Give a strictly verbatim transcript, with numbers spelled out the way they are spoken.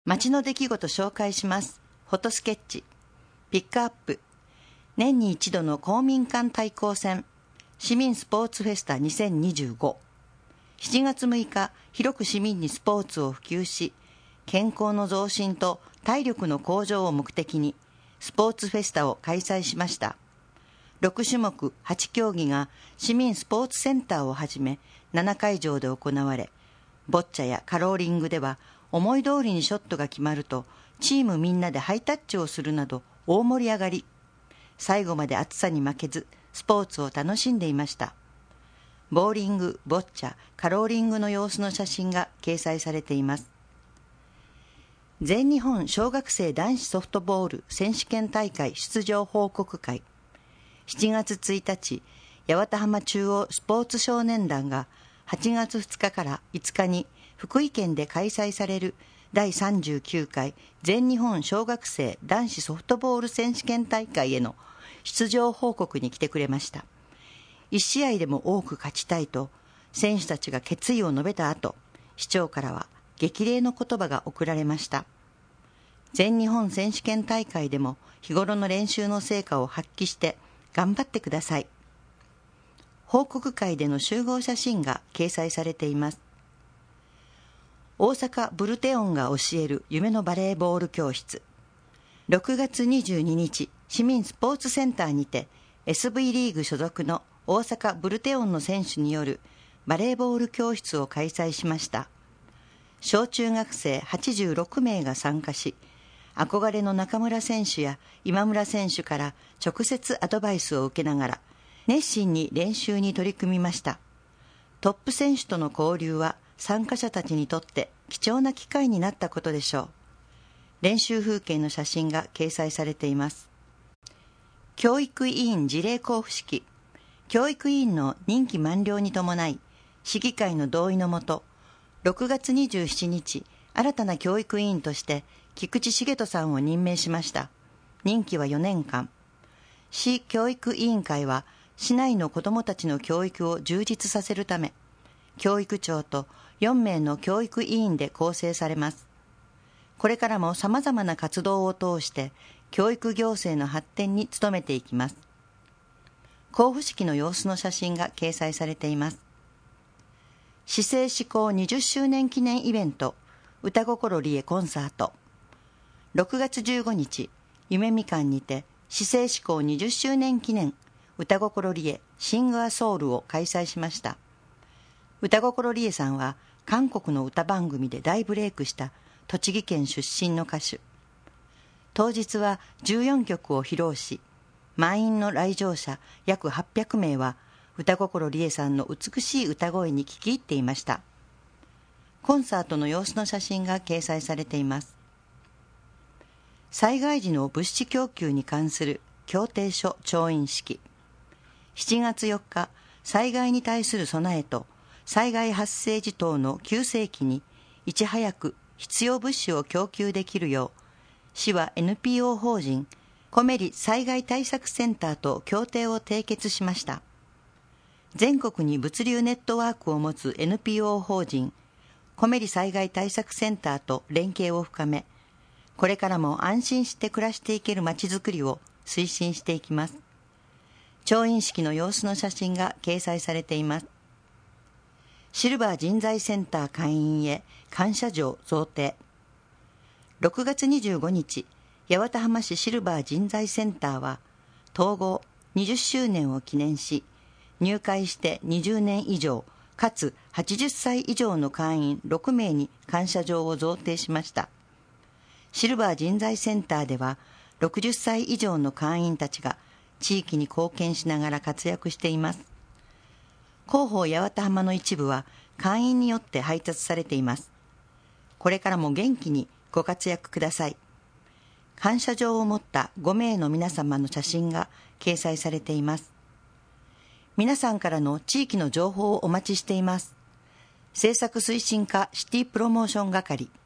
街の出来事紹介します。フォトスケッチ。ピックアップ。年に一度の公民館対抗戦。市民スポーツフェスタにせんにじゅうご。しちがつむいか、広く市民にスポーツを普及し、健康の増進と体力の向上を目的に、スポーツフェスタを開催しました。ろくしゅもくはちきょうぎが市民スポーツセンターをはじめななかいじょうで行われ、ボッチャやカローリングでは思い通りにショットが決まるとチームみんなでハイタッチをするなど大盛り上がり。最後まで暑さに負けずスポーツを楽しんでいました。ボーリング、ボッチャ、カローリングの様子の写真が掲載されています。全日本小学生男子ソフトボール選手権大会出場報告会。しちがつついたち、八幡浜中央スポーツ少年団がはちがつふつかからいつかに福井県で開催されるだいさんじゅうきゅうかい全日本小学生男子ソフトボール選手権大会への出場報告に来てくれました。いちしあいでも多く勝ちたいと選手たちが決意を述べた後、市長からは激励の言葉が贈られました。全日本選手権大会でも日頃の練習の成果を発揮して頑張ってください。報告会での集合写真が掲載されています。大阪ブルテオンが教える夢のバレーボール教室。ろくがつにじゅうににち、市民スポーツセンターにて エスブイ リーグ所属の大阪ブルテオンの選手によるバレーボール教室を開催しました。小中学生はちじゅうろくめいが参加し、憧れの中村選手や今村選手から直接アドバイスを受けながら熱心に練習に取り組みました。トップ選手との交流は参加者たちにとって貴重な機会になったことでしょう。練習風景の写真が掲載されています。教育委員辞令交付式。教育委員の任期満了に伴い、市議会の同意のもと、ろくがつにじゅうしちにち、新たな教育委員として菊池茂人さんを任命しました。任期はよねんかん。市教育委員会は、市内の子どもたちの教育を充実させるため、教育長とよんめいの教育委員で構成されます。これからも様々な活動を通して、教育行政の発展に努めていきます。交付式の様子の写真が掲載されています。市政施行にじゅっしゅうねん記念イベント、歌心理恵コンサート。ろくがつじゅうごにち、夢みかんにて、市政施行にじゅっしゅうねん記念、歌心理恵シングアソウルを開催しました。歌心理恵さんは、韓国の歌番組で大ブレイクした栃木県出身の歌手。当日はじゅうよんきょくを披露し、満員の来場者約はっぴゃくめいは、歌心理恵さんの美しい歌声に聞き入っていました。コンサートの様子の写真が掲載されています。災害時の物資供給に関する協定書調印式。しちがつよっか、災害に対する備えと災害発生時等の急性期にいち早く必要物資を供給できるよう、市は エヌピーオー 法人コメリ災害対策センターと協定を締結しました。全国に物流ネットワークを持つ エヌピーオー 法人コメリ災害対策センターと連携を深め、これからも安心して暮らしていけるまちづくりを推進していきます。調印式の様子の写真が掲載されています。シルバー人材センター会員へ感謝状贈呈。ろくがつにじゅうごにち、八幡浜市シルバー人材センターは、統合にじゅっしゅうねんを記念し、入会してにじゅうねんいじょう、かつはちじゅっさい以上の会員ろくめいに感謝状を贈呈しました。シルバー人材センターでは、ろくじゅっさい以上の会員たちが地域に貢献しながら活躍しています。広報八幡浜の一部は会員によって配達されています。これからも元気にご活躍ください。感謝状を持ったごめいの皆様の写真が掲載されています。皆さんからの地域の情報をお待ちしています。政策推進課シティプロモーション係。